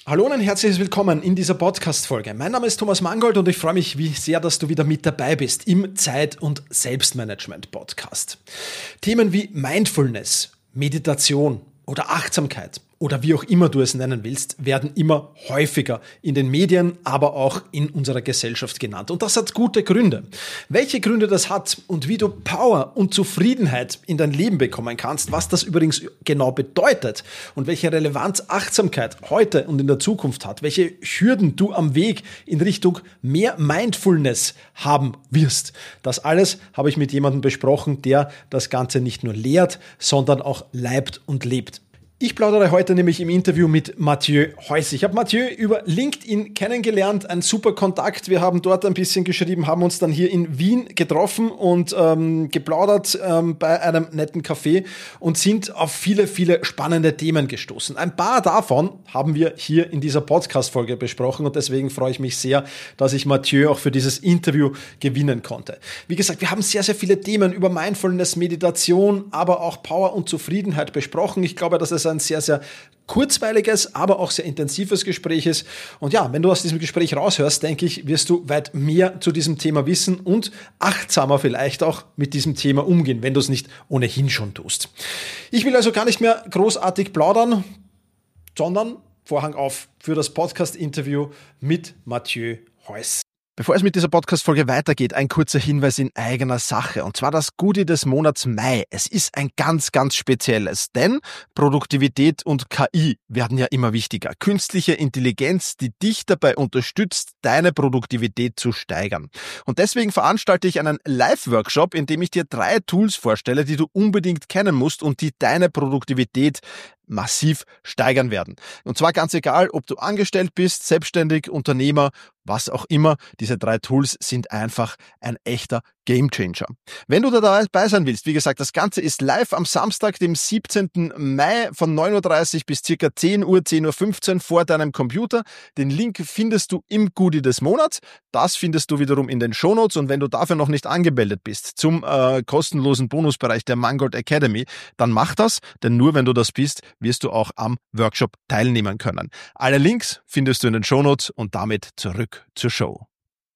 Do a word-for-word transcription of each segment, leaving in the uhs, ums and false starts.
Hallo und ein herzliches Willkommen in dieser Podcast-Folge. Mein Name ist Thomas Mangold und ich freue mich wie sehr, dass du wieder mit dabei bist im Zeit- und Selbstmanagement-Podcast. Themen wie Mindfulness, Meditation oder Achtsamkeit oder wie auch immer du es nennen willst, werden immer häufiger in den Medien, aber auch in unserer Gesellschaft genannt. Und das hat gute Gründe. Welche Gründe das hat und wie du Power und Zufriedenheit in dein Leben bekommen kannst, was das übrigens genau bedeutet und welche Relevanz Achtsamkeit heute und in der Zukunft hat, welche Hürden du am Weg in Richtung mehr Mindfulness haben wirst. Das alles habe ich mit jemandem besprochen, der das Ganze nicht nur lehrt, sondern auch leibt und lebt. Ich plaudere heute nämlich im Interview mit Mathieu Heuss. Ich habe Mathieu über LinkedIn kennengelernt, ein super Kontakt. Wir haben dort ein bisschen geschrieben, haben uns dann hier in Wien getroffen und ähm, geplaudert ähm, bei einem netten Café und sind auf viele, viele spannende Themen gestoßen. Ein paar davon haben wir hier in dieser Podcast-Folge besprochen und deswegen freue ich mich sehr, dass ich Mathieu auch für dieses Interview gewinnen konnte. Wie gesagt, wir haben sehr, sehr viele Themen über Mindfulness, Meditation, aber auch Power und Zufriedenheit besprochen. Ich glaube, dass es ein sehr, sehr kurzweiliges, aber auch sehr intensives Gespräch ist. Und ja, wenn du aus diesem Gespräch raushörst, denke ich, wirst du weit mehr zu diesem Thema wissen und achtsamer vielleicht auch mit diesem Thema umgehen, wenn du es nicht ohnehin schon tust. Ich will also gar nicht mehr großartig plaudern, sondern Vorhang auf für das Podcast-Interview mit Mathieu Heuss. Bevor es mit dieser Podcast-Folge weitergeht, ein kurzer Hinweis in eigener Sache. Und zwar das Goodie des Monats Mai. Es ist ein ganz, ganz spezielles, denn Produktivität und K I werden ja immer wichtiger. Künstliche Intelligenz, die dich dabei unterstützt, deine Produktivität zu steigern. Und deswegen veranstalte ich einen Live-Workshop, in dem ich dir drei Tools vorstelle, die du unbedingt kennen musst und die deine Produktivität massiv steigern werden. Und zwar ganz egal, ob du angestellt bist, selbstständig, Unternehmer, was auch immer. Diese drei Tools sind einfach ein echter Gamechanger. Wenn du da dabei sein willst, wie gesagt, das Ganze ist live am Samstag, dem siebzehnten Mai von neun Uhr dreißig bis circa zehn Uhr, zehn Uhr fünfzehn vor deinem Computer. Den Link findest du im Goodie des Monats. Das findest du wiederum in den Shownotes und wenn du dafür noch nicht angemeldet bist zum äh, kostenlosen Bonusbereich der Mangold Academy, dann mach das, denn nur wenn du das bist, wirst du auch am Workshop teilnehmen können. Alle Links findest du in den Shownotes und damit zurück zur Show.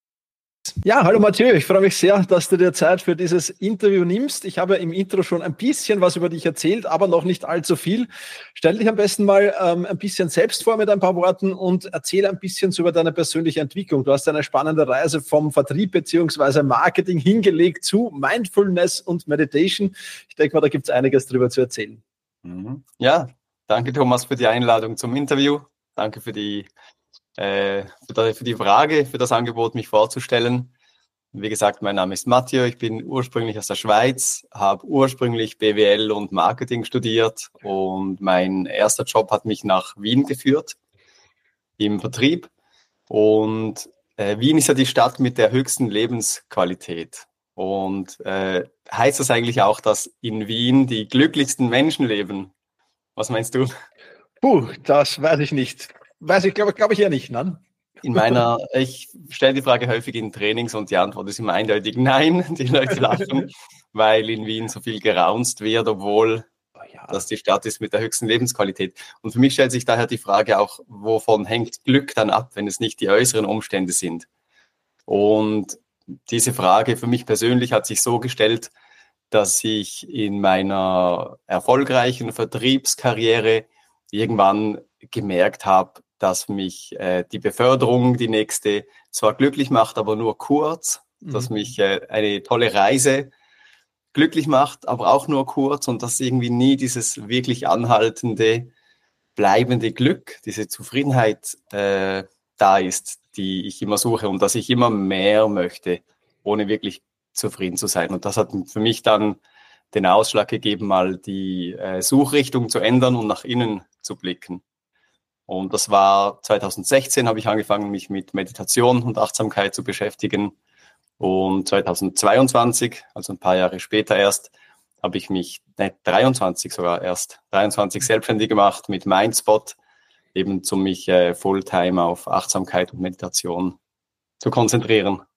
Ja, hallo Mathieu, ich freue mich sehr, dass du dir Zeit für dieses Interview nimmst. Ich habe im Intro schon ein bisschen was über dich erzählt, aber noch nicht allzu viel. Stell dich am besten mal ähm, ein bisschen selbst vor mit ein paar Worten und erzähle ein bisschen so über deine persönliche Entwicklung. Du hast eine spannende Reise vom Vertrieb bzw. Marketing hingelegt zu Mindfulness und Meditation. Ich denke mal, da gibt es einiges drüber zu erzählen. Ja, danke Thomas für die Einladung zum Interview. Danke für die Äh, für, die, für die Frage, für das Angebot, mich vorzustellen. Wie gesagt, mein Name ist Mathieu, ich bin ursprünglich aus der Schweiz, habe ursprünglich B W L und Marketing studiert und mein erster Job hat mich nach Wien geführt, im Vertrieb. Und äh, Wien ist ja die Stadt mit der höchsten Lebensqualität. Und äh, heißt das eigentlich auch, dass in Wien die glücklichsten Menschen leben? Was meinst du? Puh, das weiß ich nicht. Weiß ich, glaube glaub ich eher nicht, ne? In meiner, ich stelle die Frage häufig in Trainings und die Antwort ist immer eindeutig nein. Die Leute lachen, weil in Wien so viel geraunzt wird, obwohl oh ja. das die Stadt ist mit der höchsten Lebensqualität. Und für mich stellt sich daher die Frage auch, wovon hängt Glück dann ab, wenn es nicht die äußeren Umstände sind? Und diese Frage für mich persönlich hat sich so gestellt, dass ich in meiner erfolgreichen Vertriebskarriere irgendwann gemerkt habe, dass mich äh, die Beförderung, die nächste, zwar glücklich macht, aber nur kurz, mhm. dass mich äh, eine tolle Reise glücklich macht, aber auch nur kurz und dass irgendwie nie dieses wirklich anhaltende, bleibende Glück, diese Zufriedenheit äh, da ist, die ich immer suche und dass ich immer mehr möchte, ohne wirklich zufrieden zu sein. Und das hat für mich dann den Ausschlag gegeben, mal die äh, Suchrichtung zu ändern und nach innen zu blicken. Und das war zwanzig sechzehn, habe ich angefangen, mich mit Meditation und Achtsamkeit zu beschäftigen. Und zwanzig zweiundzwanzig, also ein paar Jahre später erst, habe ich mich, ne, dreiundzwanzig sogar erst, dreiundzwanzig selbstständig gemacht mit Mindspot, eben um mich äh, Fulltime auf Achtsamkeit und Meditation zu konzentrieren.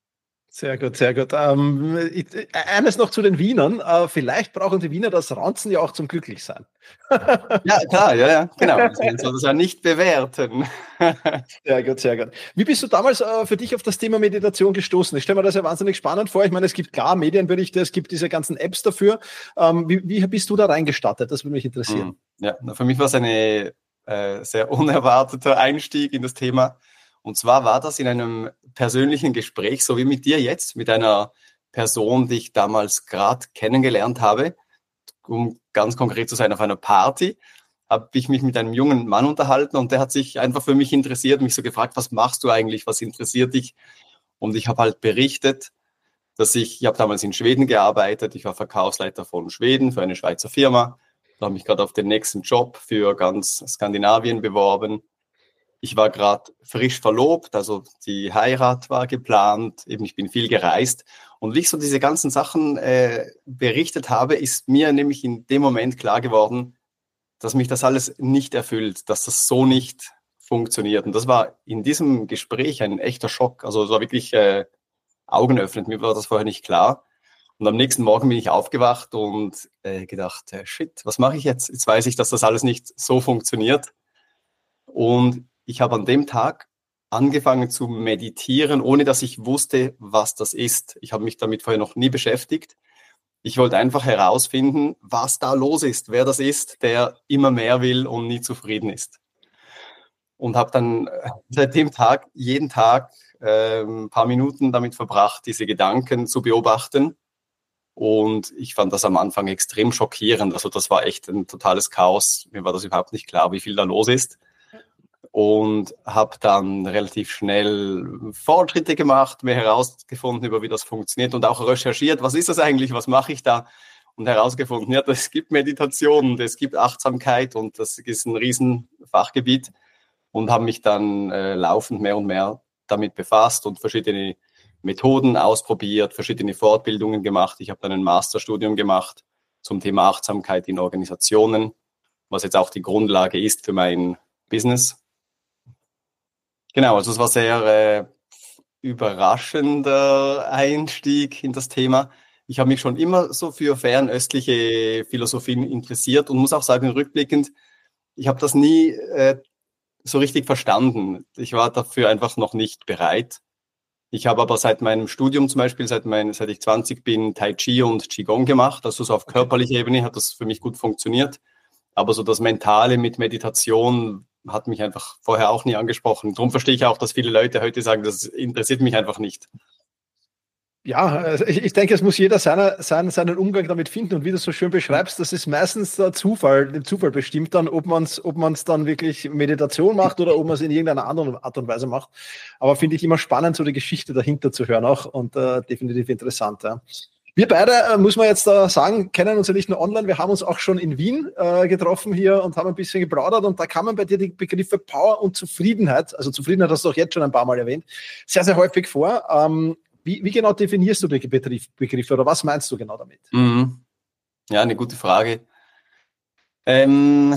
Sehr gut, sehr gut. Ähm, ich, eines noch zu den Wienern. Äh, vielleicht brauchen die Wiener das Ranzen ja auch zum Glücklichsein. Ja, klar, ja, ja, genau. Also man soll das ja nicht bewerten. Sehr gut, sehr gut. Wie bist du damals äh, für dich auf das Thema Meditation gestoßen? Ich stelle mir das ja wahnsinnig spannend vor. Ich meine, es gibt klar Medienberichte, es gibt diese ganzen Apps dafür. Ähm, wie, wie bist du da reingestartet? Das würde mich interessieren. Ja, für mich war es ein äh, sehr unerwarteter Einstieg in das Thema. Und zwar war das in einem persönlichen Gespräch, so wie mit dir jetzt, mit einer Person, die ich damals gerade kennengelernt habe. Um ganz konkret zu sein, auf einer Party habe ich mich mit einem jungen Mann unterhalten und der hat sich einfach für mich interessiert, mich so gefragt, was machst du eigentlich, was interessiert dich? Und ich habe halt berichtet, dass ich, ich habe damals in Schweden gearbeitet, ich war Verkaufsleiter von Schweden für eine Schweizer Firma, da habe mich gerade auf den nächsten Job für ganz Skandinavien beworben. Ich war gerade frisch verlobt, also die Heirat war geplant, eben ich bin viel gereist. Und wie ich so diese ganzen Sachen äh, berichtet habe, ist mir nämlich in dem Moment klar geworden, dass mich das alles nicht erfüllt, dass das so nicht funktioniert. Und das war in diesem Gespräch ein echter Schock. Also es war wirklich äh, augenöffnend, mir war das vorher nicht klar. Und am nächsten Morgen bin ich aufgewacht und äh, gedacht, äh, shit, was mache ich jetzt? Jetzt weiß ich, dass das alles nicht so funktioniert. Und ich habe an dem Tag angefangen zu meditieren, ohne dass ich wusste, was das ist. Ich habe mich damit vorher noch nie beschäftigt. Ich wollte einfach herausfinden, was da los ist, wer das ist, der immer mehr will und nie zufrieden ist. Und habe dann seit dem Tag jeden Tag äh, ein paar Minuten damit verbracht, diese Gedanken zu beobachten. Und ich fand das am Anfang extrem schockierend. Also das war echt ein totales Chaos. Mir war das überhaupt nicht klar, wie viel da los ist. Und habe dann relativ schnell Fortschritte gemacht, mehr herausgefunden, über wie das funktioniert und auch recherchiert, was ist das eigentlich, was mache ich da? Und herausgefunden, ja, es gibt Meditation, es gibt Achtsamkeit und das ist ein Riesenfachgebiet und habe mich dann äh, laufend mehr und mehr damit befasst und verschiedene Methoden ausprobiert, verschiedene Fortbildungen gemacht. Ich habe dann ein Masterstudium gemacht zum Thema Achtsamkeit in Organisationen, was jetzt auch die Grundlage ist für mein Business. Genau, also es war sehr äh, überraschender Einstieg in das Thema. Ich habe mich schon immer so für fernöstliche Philosophien interessiert und muss auch sagen, rückblickend, ich habe das nie äh, so richtig verstanden. Ich war dafür einfach noch nicht bereit. Ich habe aber seit meinem Studium zum Beispiel, seit, mein, seit ich zwanzig bin, Tai Chi und Qigong gemacht. Also so auf körperlicher Ebene hat das für mich gut funktioniert. Aber so das Mentale mit Meditation hat mich einfach vorher auch nie angesprochen. Darum verstehe ich auch, dass viele Leute heute sagen, das interessiert mich einfach nicht. Ja, also ich, ich denke, es muss jeder seiner, seinen, seinen Umgang damit finden. Und wie du so schön beschreibst, das ist meistens der Zufall, dem Zufall bestimmt dann, ob man es ob man's dann wirklich Meditation macht oder ob man es in irgendeiner anderen Art und Weise macht. Aber finde ich immer spannend, so die Geschichte dahinter zu hören auch und äh, definitiv interessant. Ja. Wir beide, äh, muss man jetzt äh, sagen, kennen uns ja nicht nur online, wir haben uns auch schon in Wien äh, getroffen hier und haben ein bisschen geplaudert und da kamen bei dir die Begriffe Power und Zufriedenheit, also Zufriedenheit hast du auch jetzt schon ein paar Mal erwähnt, sehr, sehr häufig vor. Ähm, wie, wie genau definierst du die Begriffe oder was meinst du genau damit? Mhm. Ja, eine gute Frage. Ähm,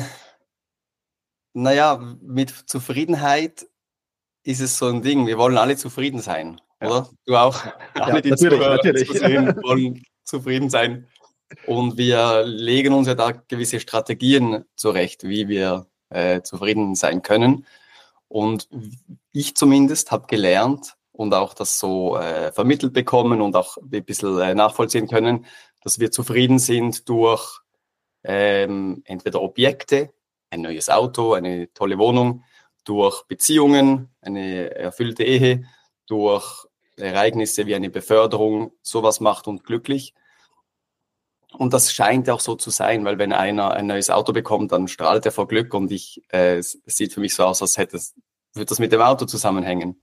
naja, mit Zufriedenheit ist es so ein Ding, wir wollen alle zufrieden sein. Oder? Du auch? Alle, Ja, die natürlich, zuhören, natürlich. zusehen, wollen zufrieden sein. Und wir legen uns ja da gewisse Strategien zurecht, wie wir äh, zufrieden sein können. Und ich zumindest habe gelernt und auch das so äh, vermittelt bekommen und auch ein bisschen äh, nachvollziehen können, dass wir zufrieden sind durch ähm, entweder Objekte, ein neues Auto, eine tolle Wohnung, durch Beziehungen, eine erfüllte Ehe, durch Ereignisse wie eine Beförderung, sowas macht uns glücklich. Und das scheint auch so zu sein, weil wenn einer ein neues Auto bekommt, dann strahlt er vor Glück und ich, äh, es sieht für mich so aus, als hätte es, würde das mit dem Auto zusammenhängen.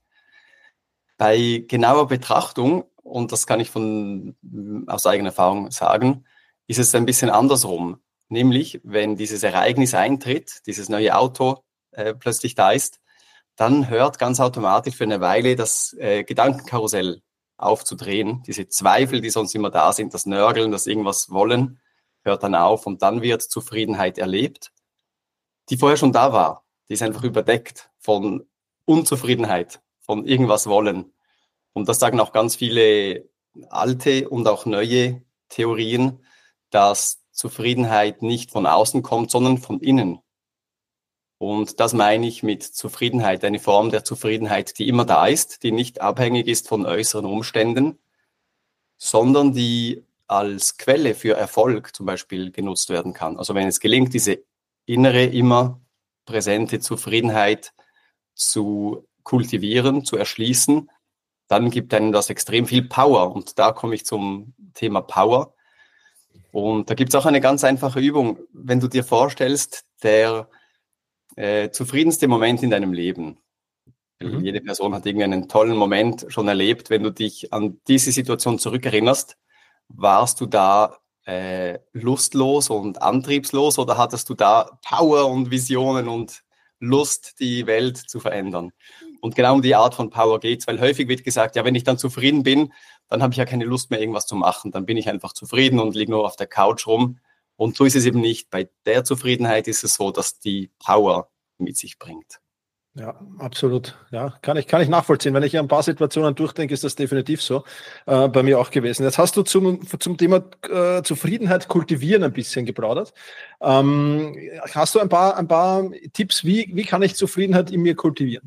Bei genauer Betrachtung, und das kann ich von, aus eigener Erfahrung sagen, ist es ein bisschen andersrum. Nämlich, wenn dieses Ereignis eintritt, dieses neue Auto äh, plötzlich da ist, dann hört ganz automatisch für eine Weile das äh, Gedankenkarussell aufzudrehen. Diese Zweifel, die sonst immer da sind, das Nörgeln, das irgendwas wollen, hört dann auf und dann wird Zufriedenheit erlebt, die vorher schon da war. Die ist einfach überdeckt von Unzufriedenheit, von irgendwas wollen. Und das sagen auch ganz viele alte und auch neue Theorien, dass Zufriedenheit nicht von außen kommt, sondern von innen. Und das meine ich mit Zufriedenheit, eine Form der Zufriedenheit, die immer da ist, die nicht abhängig ist von äußeren Umständen, sondern die als Quelle für Erfolg zum Beispiel genutzt werden kann. Also wenn es gelingt, diese innere, immer präsente Zufriedenheit zu kultivieren, zu erschließen, dann gibt einem das extrem viel Power. Und da komme ich zum Thema Power. Und da gibt es auch eine ganz einfache Übung. Wenn du dir vorstellst, der äh, zufriedenste Moment in deinem Leben, mhm. jede Person hat irgendeinen tollen Moment schon erlebt, wenn du dich an diese Situation zurückerinnerst, warst du da äh, lustlos und antriebslos oder hattest du da Power und Visionen und Lust, die Welt zu verändern? Und genau um die Art von Power geht's, weil häufig wird gesagt, ja, wenn ich dann zufrieden bin, dann habe ich ja keine Lust mehr, irgendwas zu machen. Dann bin ich einfach zufrieden und liege nur auf der Couch rum. Und so ist es eben nicht. Bei der Zufriedenheit ist es so, dass die Power mit sich bringt. Ja, absolut. Ja, kann ich, kann ich nachvollziehen. Wenn ich an ein paar Situationen durchdenke, ist das definitiv so. Äh, bei mir auch gewesen. Jetzt hast du zum, zum Thema äh, Zufriedenheit kultivieren ein bisschen geplaudert. Ähm, hast du ein paar, ein paar Tipps, wie, wie kann ich Zufriedenheit in mir kultivieren?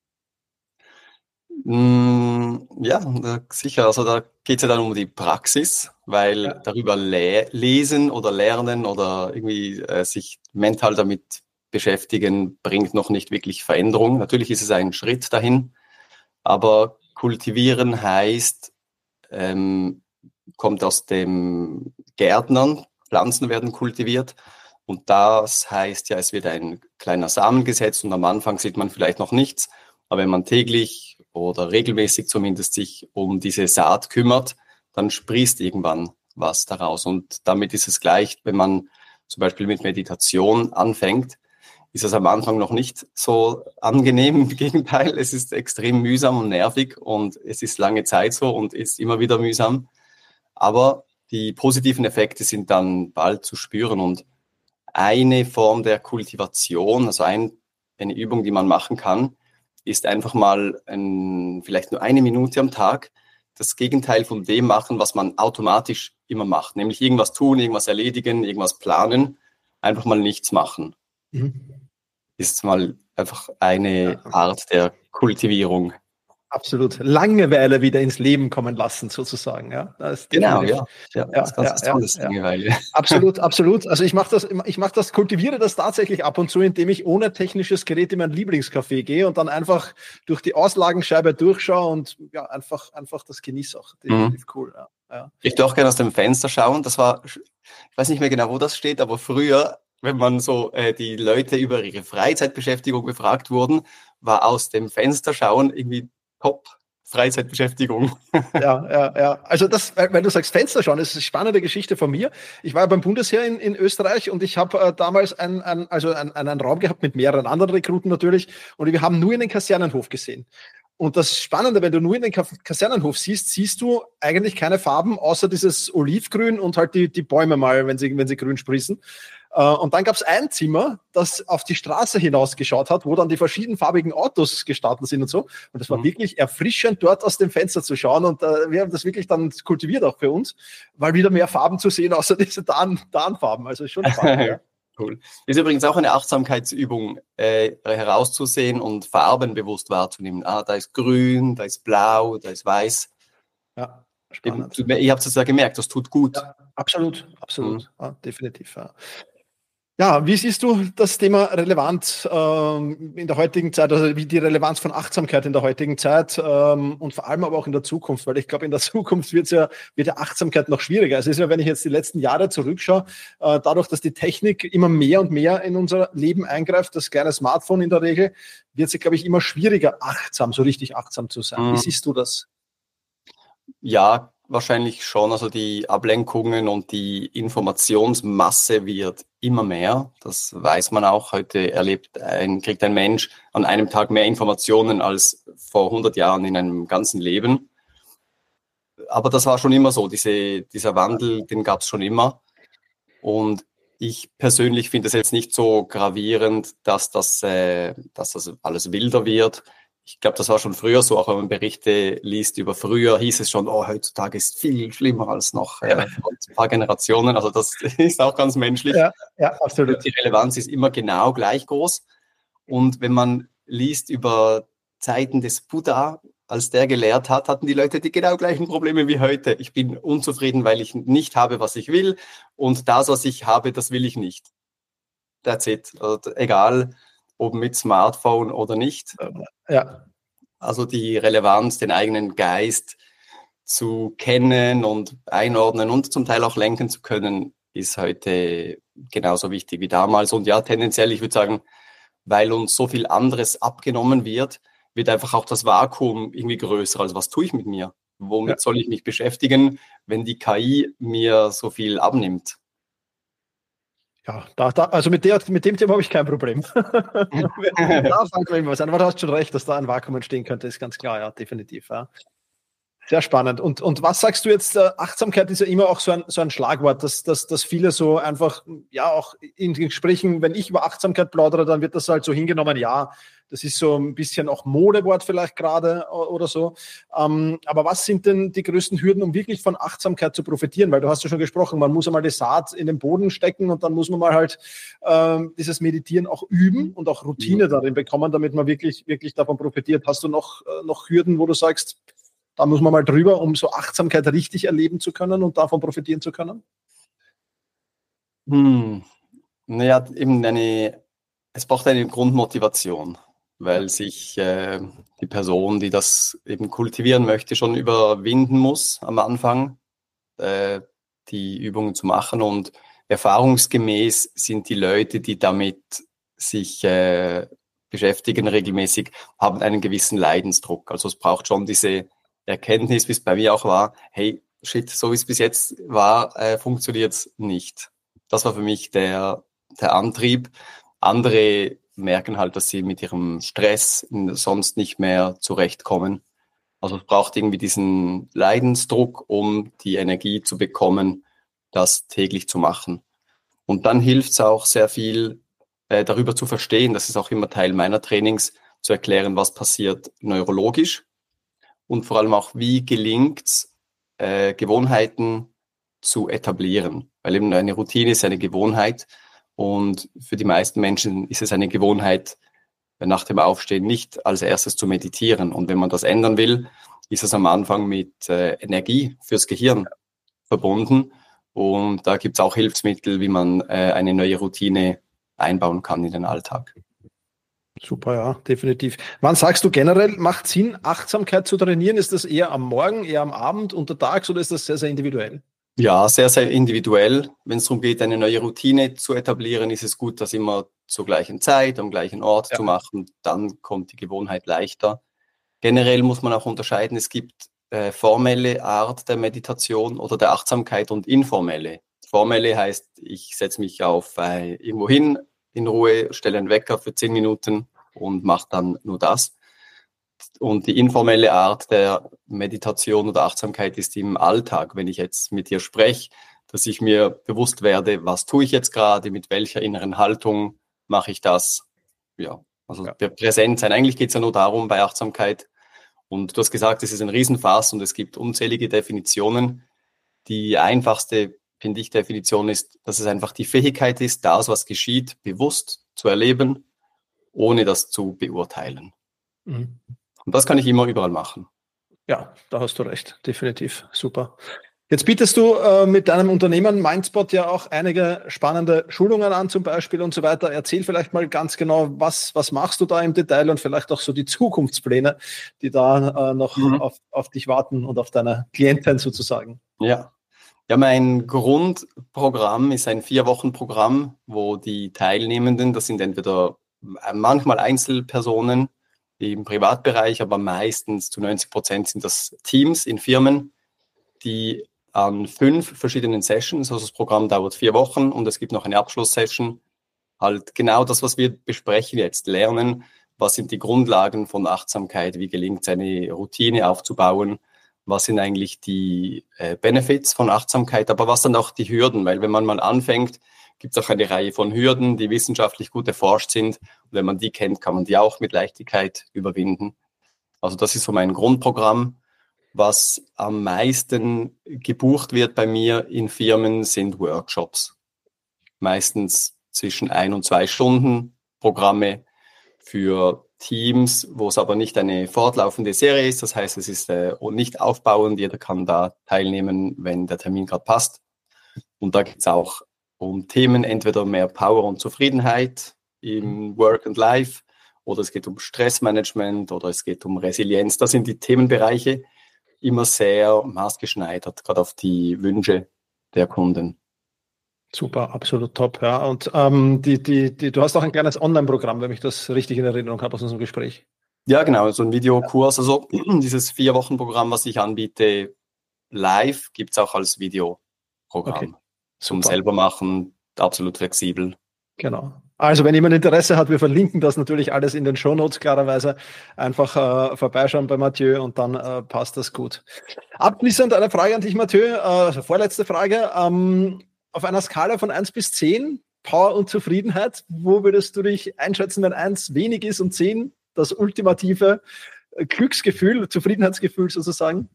Ja, sicher. Also da geht es ja dann um die Praxis, weil ja. darüber le- lesen oder lernen oder irgendwie äh, sich mental damit beschäftigen, bringt noch nicht wirklich Veränderung. Natürlich ist es ein Schritt dahin, aber kultivieren heißt, ähm, kommt aus dem Gärtnern, Pflanzen werden kultiviert und das heißt ja, es wird ein kleiner Samen gesetzt und am Anfang sieht man vielleicht noch nichts, aber wenn man täglich oder regelmäßig zumindest sich um diese Saat kümmert, dann sprießt irgendwann was daraus und damit ist es gleich, wenn man zum Beispiel mit Meditation anfängt, ist es am Anfang noch nicht so angenehm. Im Gegenteil, es ist extrem mühsam und nervig und es ist lange Zeit so und ist immer wieder mühsam. Aber die positiven Effekte sind dann bald zu spüren und eine Form der Kultivation, also ein, eine Übung, die man machen kann, ist einfach mal ein, vielleicht nur eine Minute am Tag das Gegenteil von dem machen, was man automatisch immer macht, nämlich irgendwas tun, irgendwas erledigen, irgendwas planen, einfach mal nichts machen. Mhm. Ist mal einfach eine ja. Art der Kultivierung. Absolut. Langeweile wieder ins Leben kommen lassen, sozusagen. Ja, das ist genau, ja. ja. ja, das ist ganz ja, tolles ja, Langeweile. Absolut, absolut. Also ich mache das, ich mache das, kultiviere das tatsächlich ab und zu, indem ich ohne technisches Gerät in mein Lieblingscafé gehe und dann einfach durch die Auslagenscheibe durchschaue und ja, einfach, einfach das genieße auch. Definitiv mhm. cool. Ja. Ja. Ich darf gerne aus dem Fenster schauen. Das war, ich weiß nicht mehr genau, wo das steht, aber früher, wenn man so äh, die Leute über ihre Freizeitbeschäftigung befragt wurden, war aus dem Fenster schauen irgendwie top Freizeitbeschäftigung. Ja, ja, ja. Also das, weil du sagst Fenster schauen, das ist eine spannende Geschichte von mir. Ich war beim Bundesheer in, in Österreich und ich habe äh, damals ein, ein, also ein, einen Raum gehabt mit mehreren anderen Rekruten natürlich und wir haben nur in den Kasernenhof gesehen. Und das Spannende, wenn du nur in den Kasernenhof siehst, siehst du eigentlich keine Farben, außer dieses Olivgrün und halt die, die Bäume mal, wenn sie, wenn sie grün sprießen. Und dann gab es ein Zimmer, das auf die Straße hinausgeschaut hat, wo dann die verschiedenfarbigen Autos gestartet sind und so. Und das war mhm. wirklich erfrischend, dort aus dem Fenster zu schauen. Und äh, wir haben das wirklich dann kultiviert auch für uns, weil wieder mehr Farben zu sehen, außer diese Tarn, Tarnfarben. Also ist schon spannend, ja. Cool. Ist übrigens auch eine Achtsamkeitsübung, äh, herauszusehen und Farben bewusst wahrzunehmen. Ah, da ist grün, da ist blau, da ist weiß. Ja, spannend. Eben, ich habe es ja gemerkt, das tut gut. Ja, absolut, absolut, mhm. ja, definitiv. Ja. Ja, wie siehst du das Thema Relevanz ähm, in der heutigen Zeit, also wie die Relevanz von Achtsamkeit in der heutigen Zeit ähm, und vor allem aber auch in der Zukunft, weil ich glaube, in der Zukunft wird's ja, wird ja Achtsamkeit noch schwieriger. Also es ist ja, wenn ich jetzt die letzten Jahre zurückschaue, äh, dadurch, dass die Technik immer mehr und mehr in unser Leben eingreift, das kleine Smartphone in der Regel, wird es, glaube ich, immer schwieriger, achtsam, so richtig achtsam zu sein. Mhm. Wie siehst du das? Ja, wahrscheinlich schon. Also die Ablenkungen und die Informationsmasse wird immer mehr. Das weiß man auch. Heute erlebt ein, kriegt ein Mensch an einem Tag mehr Informationen als vor hundert Jahren in einem ganzen Leben. Aber das war schon immer so. Diese, dieser Wandel, den gab es schon immer. Und ich persönlich finde es jetzt nicht so gravierend, dass das, äh, dass das alles wilder wird. ich glaube, das war schon früher so, auch wenn man Berichte liest über früher, hieß es schon, oh, heutzutage ist viel schlimmer als noch äh, vor ein paar Generationen. Also das ist auch ganz menschlich. Ja, ja, absolut. Die Relevanz ist immer genau gleich groß. Und wenn man liest über Zeiten des Buddha, als der gelehrt hat, hatten die Leute die genau gleichen Probleme wie heute. Ich bin unzufrieden, weil ich nicht habe, was ich will. Und das, was ich habe, das will ich nicht. That's it. Also, egal, ob mit Smartphone oder nicht. Ja. Also die Relevanz, den eigenen Geist zu kennen und einordnen und zum Teil auch lenken zu können, ist heute genauso wichtig wie damals. Und ja, tendenziell, ich würde sagen, weil uns so viel anderes abgenommen wird, wird einfach auch das Vakuum irgendwie größer. Also was tue ich mit mir? Womit ja. soll ich mich beschäftigen, wenn die K I mir so viel abnimmt? Ja, da, da, also mit, der, mit dem Thema habe ich kein Problem. da fangen wir was an. Aber du hast schon recht, dass da ein Vakuum entstehen könnte, ist ganz klar, ja, definitiv. Ja. Sehr spannend. Und, und was sagst du jetzt? Äh, Achtsamkeit ist ja immer auch so ein, so ein Schlagwort, dass, dass, dass viele so einfach, ja, auch in Gesprächen, wenn ich über Achtsamkeit plaudere, dann wird das halt so hingenommen, ja, das ist so ein bisschen auch Modewort vielleicht gerade oder so. Ähm, aber was sind denn die größten Hürden, um wirklich von Achtsamkeit zu profitieren? Weil du hast ja schon gesprochen, man muss einmal die Saat in den Boden stecken und dann muss man mal halt ähm, dieses Meditieren auch üben und auch Routine mhm. darin bekommen, damit man wirklich, wirklich davon profitiert. Hast du noch, äh, noch Hürden, wo du sagst, da muss man mal drüber, um so Achtsamkeit richtig erleben zu können und davon profitieren zu können? Hm. Naja, eben eine, es braucht eine Grundmotivation, weil sich äh, die Person, die das eben kultivieren möchte, schon überwinden muss am Anfang, äh, die Übungen zu machen. Und erfahrungsgemäß sind die Leute, die damit sich äh, beschäftigen regelmäßig, haben einen gewissen Leidensdruck. Also es braucht schon diese Erkenntnis, wie es bei mir auch war, hey, shit, so wie es bis jetzt war, äh, funktioniert es nicht. Das war für mich der, der Antrieb. Andere merken halt, dass sie mit ihrem Stress sonst nicht mehr zurechtkommen. Also es braucht irgendwie diesen Leidensdruck, um die Energie zu bekommen, das täglich zu machen. Und dann hilft es auch sehr viel, äh, darüber zu verstehen, das ist auch immer Teil meiner Trainings, zu erklären, was passiert neurologisch. Und vor allem auch, wie gelingt es, äh, Gewohnheiten zu etablieren. Weil eben eine Routine ist eine Gewohnheit. Und für die meisten Menschen ist es eine Gewohnheit, nach dem Aufstehen nicht als erstes zu meditieren. Und wenn man das ändern will, ist es am Anfang mit äh, Energie fürs Gehirn verbunden. Und da gibt es auch Hilfsmittel, wie man äh, eine neue Routine einbauen kann in den Alltag. Super, ja, definitiv. Wann sagst du generell, macht Sinn, Achtsamkeit zu trainieren? Ist das eher am Morgen, eher am Abend, untertags oder ist das sehr, sehr individuell? Ja, sehr, sehr individuell. Wenn es darum geht, eine neue Routine zu etablieren, ist es gut, das immer zur gleichen Zeit, am gleichen Ort ja. zu machen. Dann kommt die Gewohnheit leichter. Generell muss man auch unterscheiden, es gibt äh, formelle Art der Meditation oder der Achtsamkeit und informelle. Formelle heißt, ich setze mich auf äh, irgendwo hin, in Ruhe, stelle einen Wecker für zehn Minuten und mache dann nur das. Und die informelle Art der Meditation oder Achtsamkeit ist im Alltag, wenn ich jetzt mit dir spreche, dass ich mir bewusst werde, was tue ich jetzt gerade, mit welcher inneren Haltung mache ich das. Ja, also ja. der Präsent sein. Eigentlich geht es ja nur darum bei Achtsamkeit. Und du hast gesagt, es ist ein Riesenfass und es gibt unzählige Definitionen. Die einfachste, finde ich, Definition ist, dass es einfach die Fähigkeit ist, das, was geschieht, bewusst zu erleben, ohne das zu beurteilen. Mhm. Und das kann ich immer überall machen. Ja, da hast du recht, definitiv. Super. Jetzt bietest du äh, mit deinem Unternehmen Mindspot ja auch einige spannende Schulungen an zum Beispiel und so weiter. Erzähl vielleicht mal ganz genau, was, was machst du da im Detail und vielleicht auch so die Zukunftspläne, die da äh, noch mhm. auf, auf dich warten und auf deine Klienten sozusagen. Ja. Ja, mein Grundprogramm ist ein Vier-Wochen-Programm, wo die Teilnehmenden, das sind entweder manchmal Einzelpersonen im Privatbereich, aber meistens zu neunzig Prozent sind das Teams in Firmen, die an fünf verschiedenen Sessions, also das Programm dauert vier Wochen und es gibt noch eine Abschlusssession, halt genau das, was wir besprechen jetzt, lernen, was sind die Grundlagen von Achtsamkeit, wie gelingt es, eine Routine aufzubauen, was sind eigentlich die äh, Benefits von Achtsamkeit, aber was dann auch die Hürden, weil wenn man mal anfängt, gibt es auch eine Reihe von Hürden, die wissenschaftlich gut erforscht sind und wenn man die kennt, kann man die auch mit Leichtigkeit überwinden. Also das ist so mein Grundprogramm. Was am meisten gebucht wird bei mir in Firmen sind Workshops. Meistens zwischen ein und zwei Stunden Programme für Teams, wo es aber nicht eine fortlaufende Serie ist. Das heißt, es ist äh, nicht aufbauend. Jeder kann da teilnehmen, wenn der Termin gerade passt. Und da geht es auch um Themen, entweder mehr Power und Zufriedenheit im Work and Life, oder es geht um Stressmanagement, oder es geht um Resilienz. Das sind die Themenbereiche, immer sehr maßgeschneidert, gerade auf die Wünsche der Kunden. Super, absolut top. Ja. Und ähm, die, die, die, du hast auch ein kleines Online-Programm, wenn ich das richtig in Erinnerung habe aus unserem Gespräch. Ja, genau, so ein Videokurs. Also dieses Vier-Wochen-Programm, was ich anbiete, live, gibt es auch als Videoprogramm. Okay, zum selber machen, absolut flexibel. Genau. Also wenn jemand Interesse hat, wir verlinken das natürlich alles in den Shownotes, klarerweise. Einfach äh, vorbeischauen bei Mathieu und dann äh, passt das gut. Abschließend eine Frage an dich, Mathieu, äh, also vorletzte Frage. Ähm, auf einer Skala von eins bis zehn, Power und Zufriedenheit, wo würdest du dich einschätzen, wenn eins wenig ist und zehn das ultimative Glücksgefühl, Zufriedenheitsgefühl sozusagen?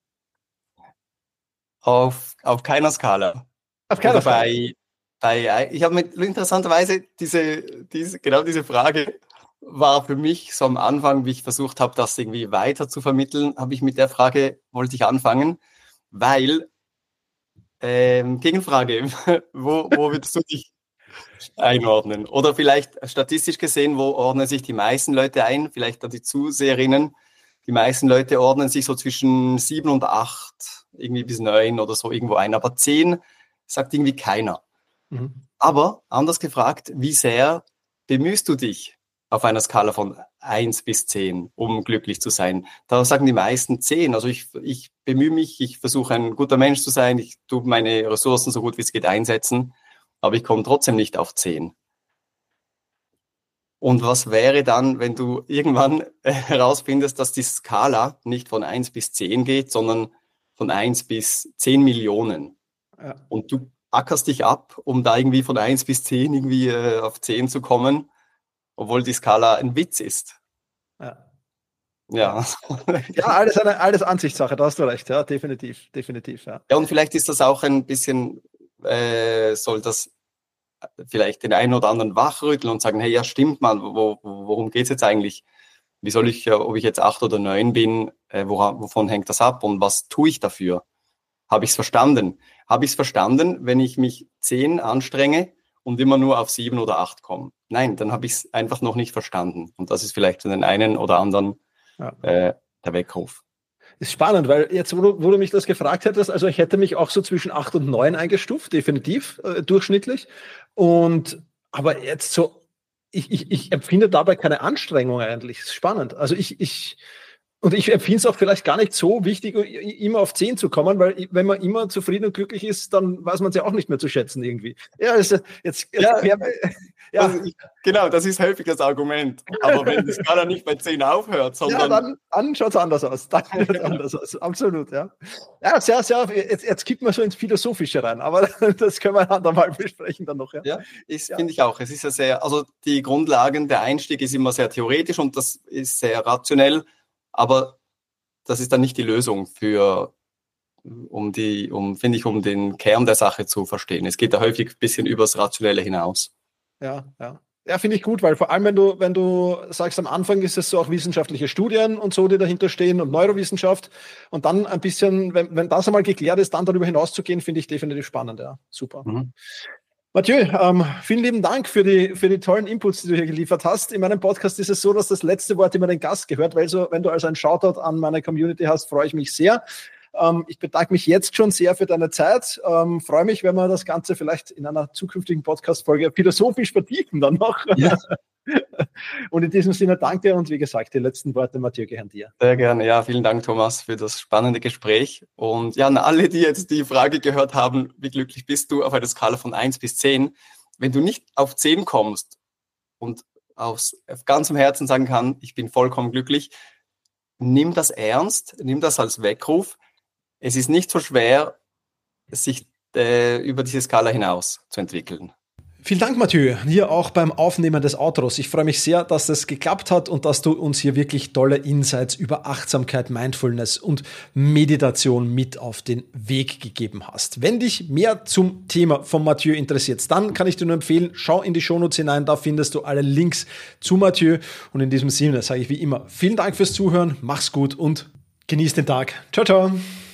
Auf, auf keiner Skala. Auf keiner Skala. Bei, bei, ich habe mit interessanterweise diese, diese, genau diese Frage war für mich so am Anfang, wie ich versucht habe, das irgendwie weiter zu vermitteln, habe ich mit der Frage, wollte ich anfangen, weil, ähm, Gegenfrage, wo, wo würdest du dich einordnen? Oder vielleicht statistisch gesehen, wo ordnen sich die meisten Leute ein? Vielleicht an die Zuseherinnen. Die meisten Leute ordnen sich so zwischen sieben und acht, irgendwie bis neun oder so irgendwo ein. Aber zehn sagt irgendwie keiner. Mhm. Aber anders gefragt, wie sehr bemühst du dich auf einer Skala von eins bis zehn, um glücklich zu sein? Da sagen die meisten zehn. Also ich, ich bemühe mich, ich versuche ein guter Mensch zu sein, ich tue meine Ressourcen so gut wie es geht einsetzen, aber ich komme trotzdem nicht auf zehn. Und was wäre dann, wenn du irgendwann äh, herausfindest, dass die Skala nicht von eins bis zehn geht, sondern von eins bis zehn Millionen? Ja. Und du ackerst dich ab, um da irgendwie von eins bis zehn irgendwie äh, auf zehn zu kommen, obwohl die Skala ein Witz ist. Ja. Ja, ja alles, eine, alles Ansichtssache, da hast du recht, ja, definitiv, definitiv. Ja, ja und vielleicht ist das auch ein bisschen, äh, soll das vielleicht den einen oder anderen wachrütteln und sagen, hey, ja, stimmt mal, wo, worum geht es jetzt eigentlich? Wie soll ich, ob ich jetzt acht oder neun bin, äh, woran, wovon hängt das ab und was tue ich dafür? Habe ich es verstanden? Habe ich es verstanden, wenn ich mich zehn anstrenge und immer nur auf sieben oder acht komme? Nein, dann habe ich es einfach noch nicht verstanden. Und das ist vielleicht für den einen oder anderen ja. äh, der Weckruf. Ist spannend, weil jetzt, wo du, wo du mich das gefragt hättest, also ich hätte mich auch so zwischen acht und neun eingestuft, definitiv, äh, durchschnittlich. Und, aber jetzt so, ich, ich, ich empfinde dabei keine Anstrengung eigentlich. Ist spannend. Also ich, ich, und ich empfinde es auch vielleicht gar nicht so wichtig, immer auf zehn zu kommen, weil wenn man immer zufrieden und glücklich ist, dann weiß man es ja auch nicht mehr zu schätzen irgendwie. Ja, also jetzt, jetzt ja, ja, ja. Also ich, genau, das ist häufig das Argument. Aber wenn die Skala nicht bei zehn aufhört, sondern... Ja, dann, dann schaut es anders aus. Dann schaut es anders aus. Absolut, ja. Ja, sehr, sehr, jetzt, jetzt kippt man so ins Philosophische rein, aber das können wir ein andermal besprechen dann noch. Ja, ja ist, ja. finde ich auch. Es ist ja sehr, also die Grundlagen, der Einstieg ist immer sehr theoretisch und das ist sehr rationell. Aber das ist dann nicht die Lösung für, um die, um, finde ich, um den Kern der Sache zu verstehen. Es geht da häufig ein bisschen übers Rationelle hinaus. Ja, ja. Ja, finde ich gut, weil vor allem, wenn du, wenn du sagst, am Anfang ist es so auch wissenschaftliche Studien und so, die dahinter stehen und Neurowissenschaft und dann ein bisschen, wenn, wenn das einmal geklärt ist, dann darüber hinauszugehen, finde ich definitiv spannend, ja. Super. Mhm. Mathieu, ähm, vielen lieben Dank für die, für die tollen Inputs, die du hier geliefert hast. In meinem Podcast ist es so, dass das letzte Wort immer den Gast gehört, weil so, wenn du also einen Shoutout an meine Community hast, freue ich mich sehr. Ähm, ich bedanke mich jetzt schon sehr für deine Zeit. Ähm, freue mich, wenn wir das Ganze vielleicht in einer zukünftigen Podcast-Folge philosophisch vertiefen dann noch. Ja. Und in diesem Sinne danke und wie gesagt, die letzten Worte, Mathieu, gehören dir. Sehr gerne. Ja, vielen Dank, Thomas, für das spannende Gespräch. Und ja, an alle, die jetzt die Frage gehört haben, wie glücklich bist du auf einer Skala von eins bis zehn? Wenn du nicht auf zehn kommst und aus ganzem Herzen sagen kann, ich bin vollkommen glücklich, nimm das ernst, nimm das als Weckruf. Es ist nicht so schwer, sich äh, über diese Skala hinaus zu entwickeln. Vielen Dank, Mathieu, hier auch beim Aufnehmen des Outros. Ich freue mich sehr, dass das geklappt hat und dass du uns hier wirklich tolle Insights über Achtsamkeit, Mindfulness und Meditation mit auf den Weg gegeben hast. Wenn dich mehr zum Thema von Mathieu interessiert, dann kann ich dir nur empfehlen, schau in die Shownotes hinein, da findest du alle Links zu Mathieu. Und in diesem Sinne sage ich wie immer, vielen Dank fürs Zuhören, mach's gut und genieß den Tag. Ciao, ciao.